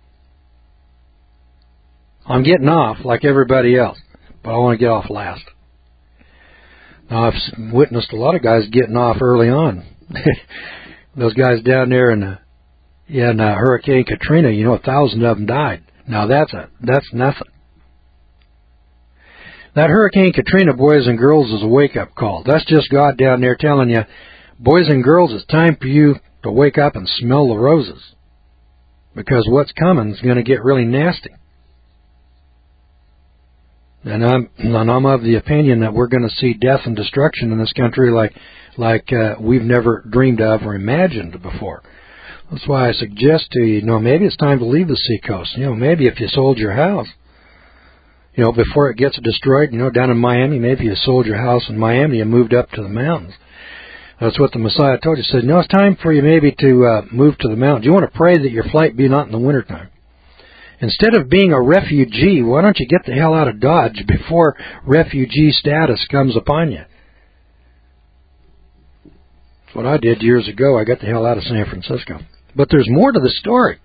A: I'm getting off like everybody else, but I want to get off last. Now, I've witnessed a lot of guys getting off early on. Those guys down there in, uh, in uh, Hurricane Katrina, you know, a thousand of them died. Now, that's a that's nothing. That Hurricane Katrina, boys and girls, is a wake-up call. That's just God down there telling you, boys and girls, it's time for you to wake up and smell the roses. Because what's coming is going to get really nasty. And I'm, and I'm of the opinion that we're going to see death and destruction in this country like like uh, we've never dreamed of or imagined before. That's why I suggest to you, you know, maybe it's time to leave the seacoast. You know, maybe if you sold your house, you know, before it gets destroyed, you know, down in Miami, maybe you sold your house in Miami and moved up to the mountains. That's what the Messiah told you. He said, no, it's time for you maybe to uh, move to the mountains. You want to pray that your flight be not in the wintertime. Instead of being a refugee, why don't you get the hell out of Dodge before refugee status comes upon you? That's what I did years ago. I got the hell out of San Francisco. But there's more to the story.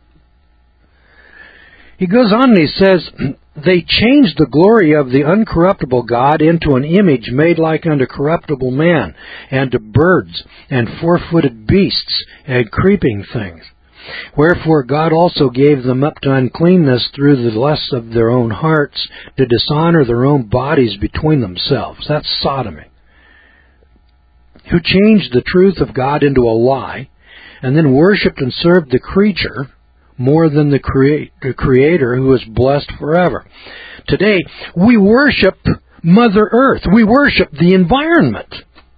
A: He goes on and he says, they changed the glory of the uncorruptible God into an image made like unto corruptible man, and to birds, and four-footed beasts, and creeping things. Wherefore God also gave them up to uncleanness through the lusts of their own hearts, to dishonor their own bodies between themselves. That's sodomy. Who changed the truth of God into a lie, and then worshipped and served the creature more than the, create, the Creator, who is blessed forever. Today, we worship Mother Earth. We worship the environment.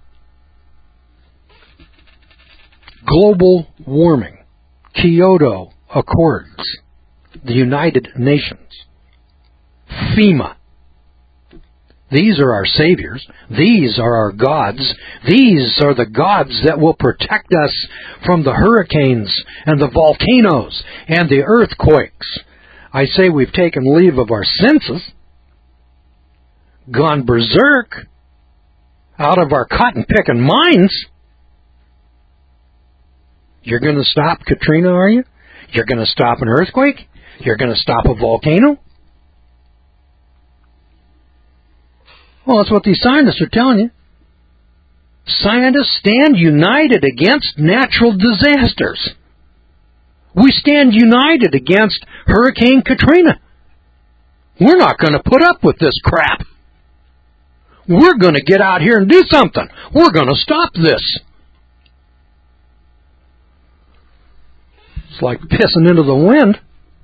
A: Global warming, Kyoto Accords, the United Nations, FEMA. These are our saviors. These are our gods. These are the gods that will protect us from the hurricanes and the volcanoes and the earthquakes. I say we've taken leave of our senses, gone berserk, out of our cotton-picking minds. You're going to stop Katrina, are you? You're going to stop an earthquake? You're going to stop a volcano? Well, that's what these scientists are telling you. Scientists stand united against natural disasters. We stand united against Hurricane Katrina. We're not going to put up with this crap. We're going to get out here and do something. We're going to stop this. It's like pissing into the wind.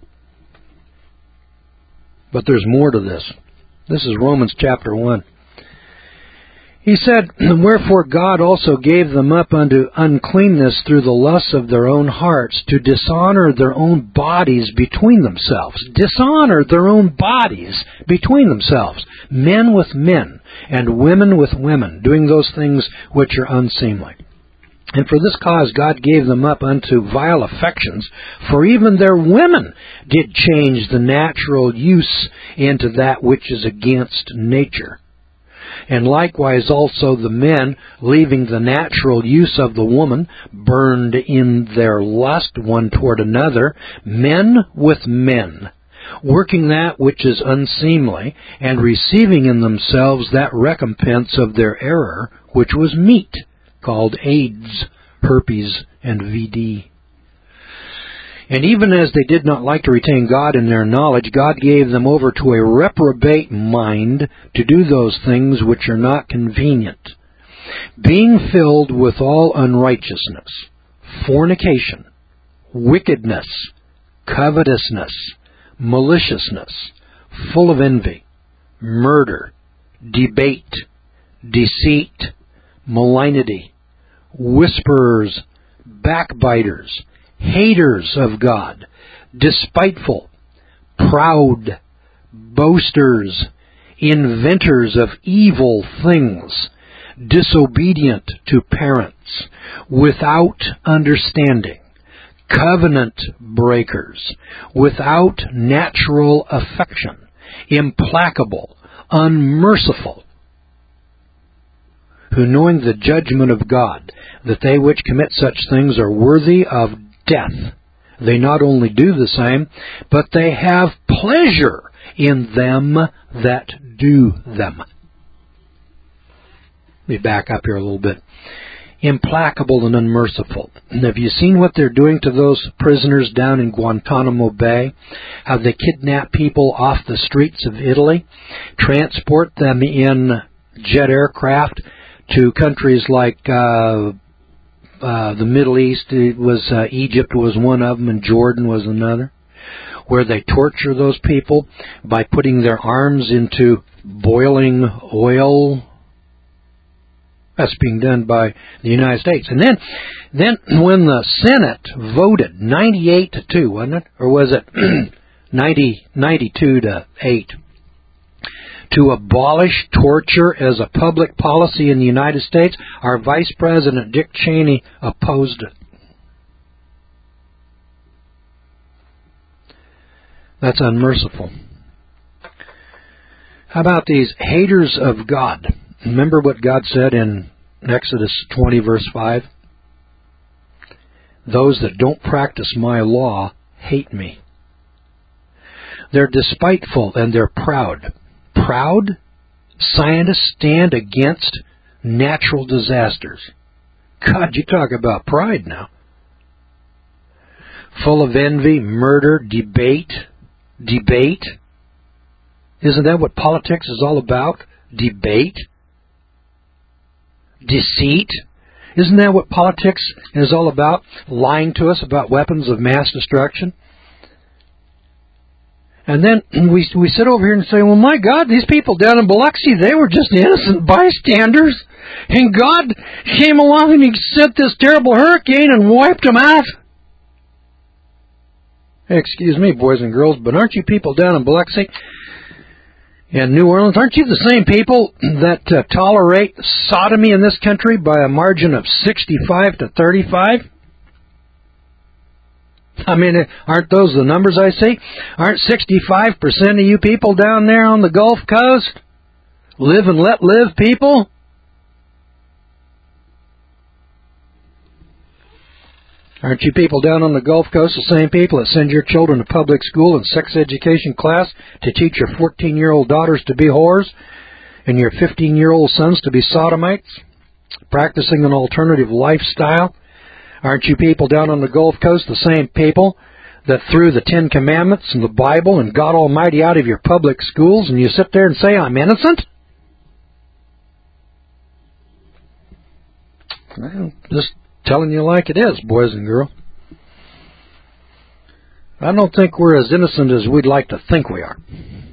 A: But there's more to this. This is Romans chapter one. He said, "Wherefore God also gave them up unto uncleanness through the lusts of their own hearts, to dishonor their own bodies between themselves." Dishonor their own bodies between themselves. Men with men, and women with women, doing those things which are unseemly. And for this cause God gave them up unto vile affections, for even their women did change the natural use into that which is against nature. And likewise also the men, leaving the natural use of the woman, burned in their lust one toward another, men with men, working that which is unseemly, and receiving in themselves that recompense of their error, which was meat, called AIDS, herpes, and V D. And even as they did not like to retain God in their knowledge, God gave them over to a reprobate mind to do those things which are not convenient, being filled with all unrighteousness, fornication, wickedness, covetousness, maliciousness, full of envy, murder, debate, deceit, malignity, whisperers, backbiters, haters of God, despiteful, proud, boasters, inventors of evil things, disobedient to parents, without understanding, covenant breakers, without natural affection, implacable, unmerciful, who knowing the judgment of God, that they which commit such things are worthy of death, they not only do the same, but they have pleasure in them that do them. Let me back up here a little bit. Implacable and unmerciful. And have you seen what they're doing to those prisoners down in Guantanamo Bay? How they kidnap people off the streets of Italy, transport them in jet aircraft to countries like uh, uh, the Middle East. It was uh, Egypt was one of them, and Jordan was another, where they torture those people by putting their arms into boiling oil. That's being done by the United States. And then, then when the Senate voted ninety-eight to two, wasn't it, or was it ninety ninety-two to eight? To abolish torture as a public policy in the United States, our Vice President Dick Cheney opposed it. That's unmerciful. How about these haters of God? Remember what God said in Exodus twenty, verse five? Those that don't practice my law hate me. They're despiteful and they're proud. Proud? Scientists stand against natural disasters. God, you talk about pride now. Full of envy, murder, debate. Debate? Isn't that what politics is all about? Debate? Deceit? Isn't that what politics is all about? Lying to us about weapons of mass destruction? And then we we sit over here and say, well, my God, these people down in Biloxi, they were just innocent bystanders. And God came along and He sent this terrible hurricane and wiped them out. Excuse me, boys and girls, but aren't you people down in Biloxi and New Orleans, aren't you the same people that uh, tolerate sodomy in this country by a margin of sixty-five to thirty-five? I mean, aren't those the numbers I see? Aren't sixty-five percent of you people down there on the Gulf Coast live and let live people? Aren't you people down on the Gulf Coast the same people that send your children to public school and sex education class to teach your fourteen-year-old daughters to be whores and your fifteen-year-old sons to be sodomites, practicing an alternative lifestyle? Aren't you people down on the Gulf Coast the same people that threw the Ten Commandments and the Bible and God Almighty out of your public schools, and you sit there and say, I'm innocent? Well, just telling you like it is, boys and girls. I don't think we're as innocent as we'd like to think we are.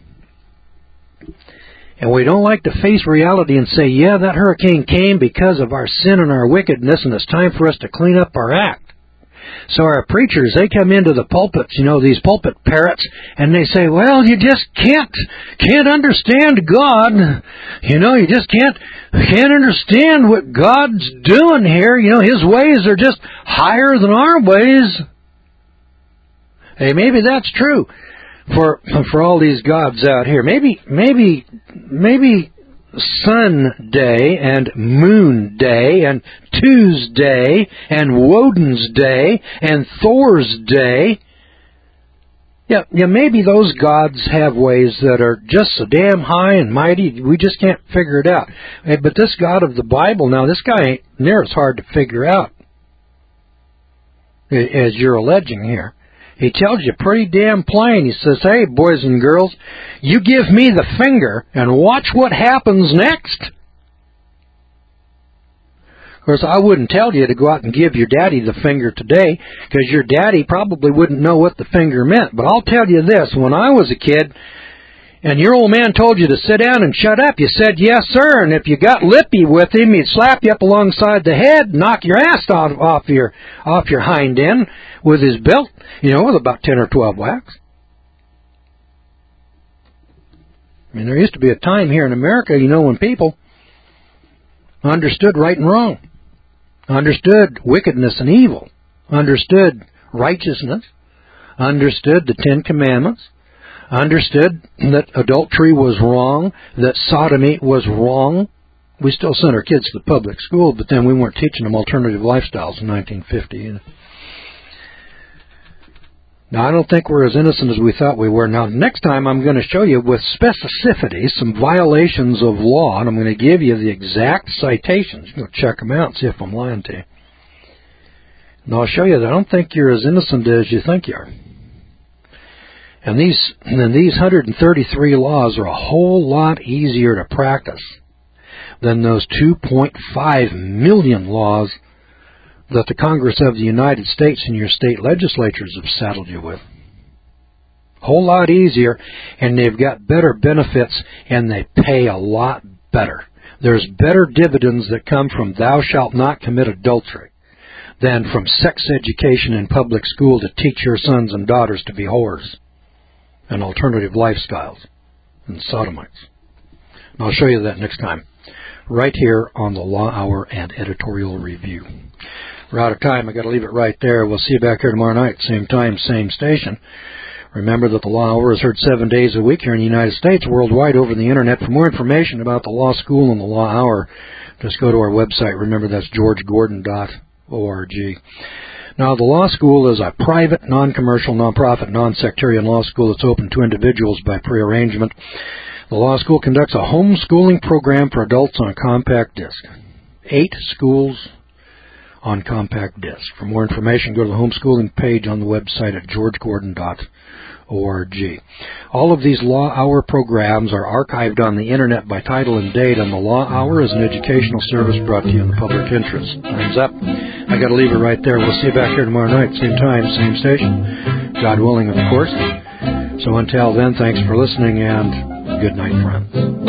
A: And we don't like to face reality and say, yeah, that hurricane came because of our sin and our wickedness, and it's time for us to clean up our act. So our preachers, they come into the pulpits, you know, these pulpit parrots, and they say, well, you just can't, can't understand God. You know, you just can't, can't understand what God's doing here. You know, His ways are just higher than our ways. Hey, maybe that's true for, for all these gods out here. Maybe, maybe, maybe Sun Day and Moon Day and Tuesday and Woden's Day and Thor's Day. Yeah, yeah, maybe those gods have ways that are just so damn high and mighty, we just can't figure it out. But this God of the Bible, now, this guy ain't near as hard to figure out as you're alleging here. He tells you pretty damn plain. He says, hey, boys and girls, you give me the finger and watch what happens next. Of course, I wouldn't tell you to go out and give your daddy the finger today, because your daddy probably wouldn't know what the finger meant. But I'll tell you this, when I was a kid, and your old man told you to sit down and shut up, you said, yes, sir. And if you got lippy with him, he'd slap you up alongside the head, knock your ass off, off your off your hind end with his belt, you know, with about ten or twelve whacks. I mean, there used to be a time here in America, you know, when people understood right and wrong, understood wickedness and evil, understood righteousness, understood the Ten Commandments, understood that adultery was wrong, that sodomy was wrong. We still sent our kids to the public school, but then we weren't teaching them alternative lifestyles in nineteen fifty. Now, I don't think we're as innocent as we thought we were. Now, next time I'm going to show you with specificity some violations of law, and I'm going to give you the exact citations. You can check them out and see if I'm lying to you. And I'll show you that I don't think you're as innocent as you think you are. And these, and these one hundred thirty-three laws are a whole lot easier to practice than those two point five million laws that the Congress of the United States and your state legislatures have saddled you with. A whole lot easier, and they've got better benefits, and they pay a lot better. There's better dividends that come from thou shalt not commit adultery than from sex education in public school to teach your sons and daughters to be whores and alternative lifestyles and sodomites. And I'll show you that next time, right here on the Law Hour and Editorial Review. We're out of time. I've got to leave it right there. We'll see you back here tomorrow night, same time, same station. Remember that the Law Hour is heard seven days a week here in the United States, worldwide over the Internet. For more information about the Law School and the Law Hour, just go to our website. Remember, that's george gordon dot org. Now, the Law School is a private, non-commercial, non-profit, non-sectarian law school that's open to individuals by prearrangement. The Law School conducts a homeschooling program for adults on a compact disc. Eight schools on compact disc. For more information, go to the homeschooling page on the website at george gordon dot org. All of these Law Hour programs are archived on the Internet by title and date, and the Law Hour is an educational service brought to you in the public interest. Time's up. I got to leave it right there. We'll see you back here tomorrow night, same time, same station. God willing, of course. So until then, thanks for listening, and good night, friends.